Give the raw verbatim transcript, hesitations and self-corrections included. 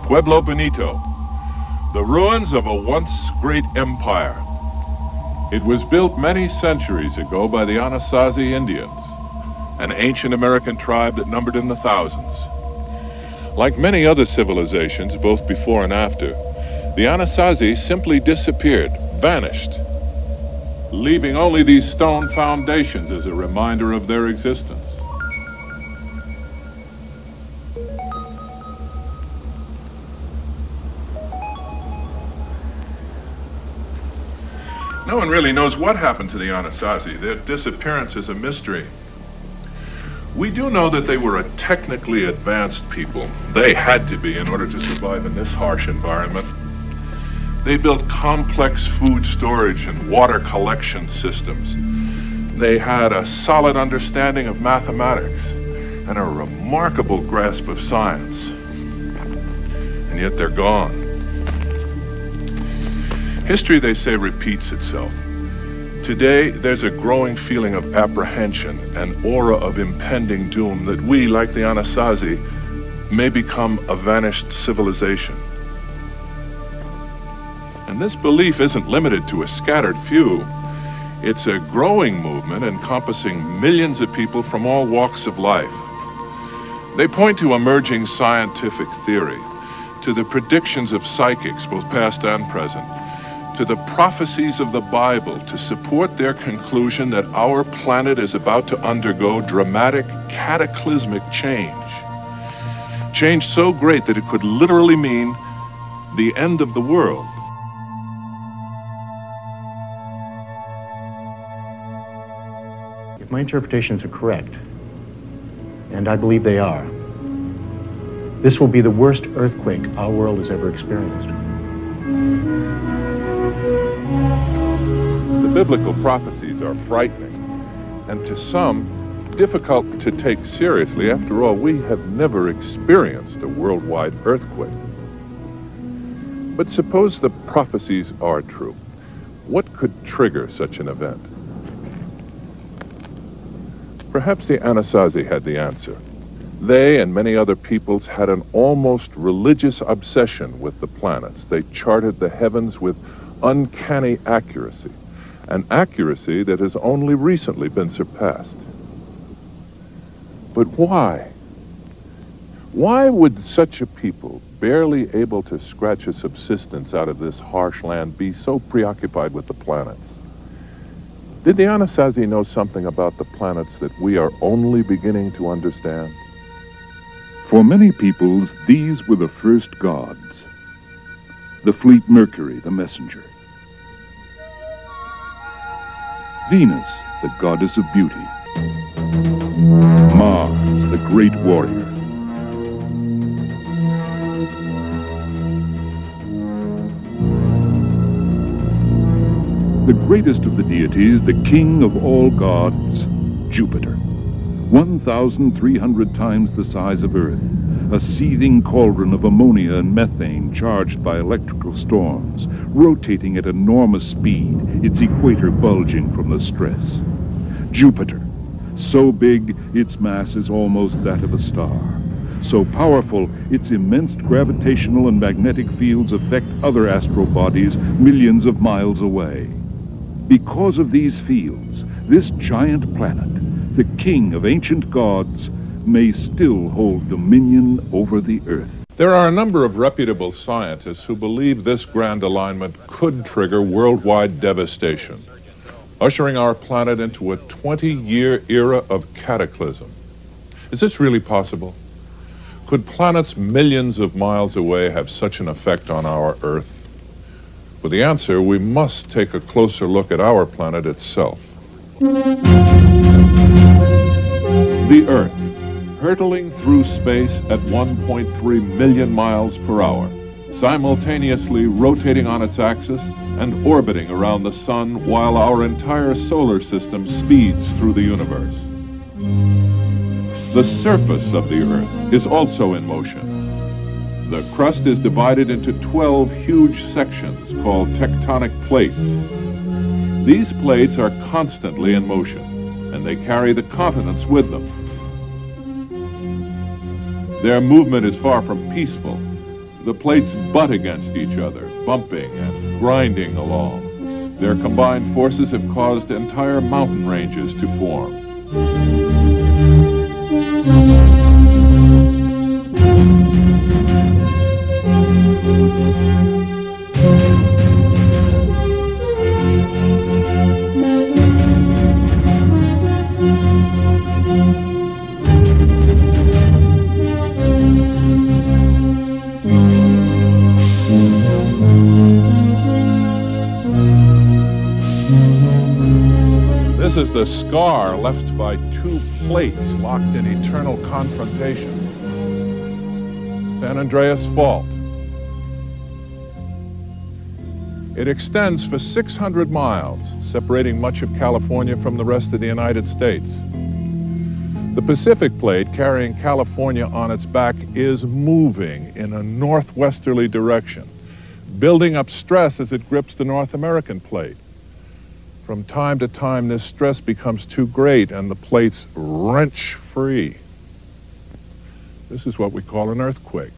Pueblo Bonito, the ruins of a once great empire. It was built many centuries ago by the Anasazi Indians, an ancient American tribe that numbered in the thousands. Like many other civilizations, both before and after, the Anasazi simply disappeared, vanished, leaving only these stone foundations as a reminder of their existence. No one really knows what happened to the Anasazi. Their disappearance is a mystery. We do know that they were a technically advanced people. They had to be in order to survive in this harsh environment. They built complex food storage and water collection systems. They had a solid understanding of mathematics and a remarkable grasp of science. And yet they're gone. History, they say, repeats itself. Today, there's a growing feeling of apprehension, an aura of impending doom that we, like the Anasazi, may become a vanished civilization. And this belief isn't limited to a scattered few. It's a growing movement encompassing millions of people from all walks of life. They point to emerging scientific theory, to the predictions of psychics, both past and present, to the prophecies of the Bible to support their conclusion that our planet is about to undergo dramatic, cataclysmic change. Change so great that it could literally mean the end of the world. If my interpretations are correct, and I believe they are, this will be the worst earthquake our world has ever experienced. The biblical prophecies are frightening, and to some, difficult to take seriously. After all, we have never experienced a worldwide earthquake. But suppose the prophecies are true. What could trigger such an event? Perhaps the Anasazi had the answer. They and many other peoples had an almost religious obsession with the planets. They charted the heavens with uncanny accuracy, an accuracy that has only recently been surpassed. But why? Why would such a people, barely able to scratch a subsistence out of this harsh land, be so preoccupied with the planets? Did the Anasazi know something about the planets that we are only beginning to understand? For many peoples, these were the first gods. The fleet Mercury, the messenger. Venus, the goddess of beauty. Mars, the great warrior. The greatest of the deities, the king of all gods, Jupiter. one thousand three hundred times the size of Earth, a seething cauldron of ammonia and methane charged by electrical storms, rotating at enormous speed, its equator bulging from the stress. Jupiter, so big its mass is almost that of a star. So powerful, its immense gravitational and magnetic fields affect other astral bodies millions of miles away. Because of these fields, this giant planet, the king of ancient gods, may still hold dominion over the Earth. There are a number of reputable scientists who believe this grand alignment could trigger worldwide devastation, ushering our planet into a twenty-year era of cataclysm. Is this really possible? Could planets millions of miles away have such an effect on our Earth? For the answer, we must take a closer look at our planet itself. The Earth, hurtling through space at one point three million miles per hour, simultaneously rotating on its axis and orbiting around the sun while our entire solar system speeds through the universe. The surface of the Earth is also in motion. The crust is divided into twelve huge sections called tectonic plates. These plates are constantly in motion, and they carry the continents with them. Their movement is far from peaceful. The plates butt against each other, bumping and grinding along. Their combined forces have caused entire mountain ranges to form. This is the scar left by two plates locked in eternal confrontation. San Andreas Fault. It extends for six hundred miles, separating much of California from the rest of the United States. The Pacific Plate, carrying California on its back, is moving in a northwesterly direction, building up stress as it grips the North American Plate. From time to time, this stress becomes too great and the plates wrench free. This is what we call an earthquake.